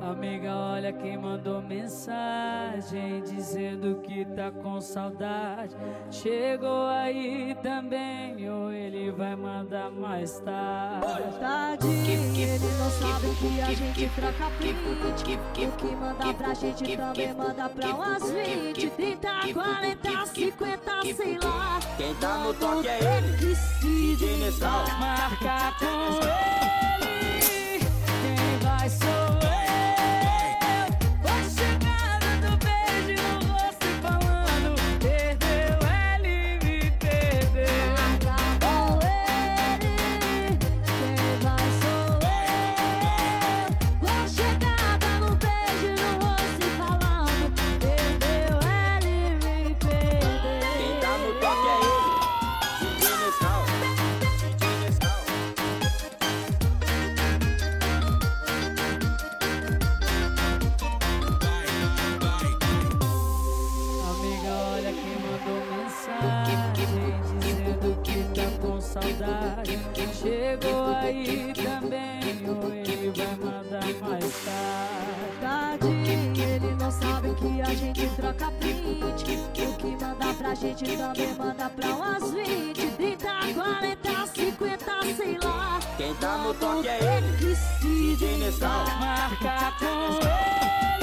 Amiga, olha quem mandou mensagem dizendo que tá com saudade. Chegou aí também ou ele vai mandar mais tarde? Ele não sabe que a gente troca print. O que manda pra gente também manda pra umas 20, 30, 40, 50, sei lá. Quem tá no toque é ele, DJ Nessal. Marca com ele, quem vai sou eu. Vai chegando do beijo no rosto e falando: perdeu, ele me perdeu. Marca com ele, quem vai sou eu. Vou chegada no beijo no rosto e falando: perdeu, ele me perdeu. Quem tá no toque é ele, DJ Nessal. DJ Nessal. Amiga, olha quem mandou mensagem dizendo que tá com saudade. Chegou aí também ou ele vai mandar mais tarde? Ele não sabe que a gente troca print. O que manda pra gente também manda pra umas 20, 30, 40, 50, sei lá. Quem tá no toque é ele, DJ Nessal. Marca com ele.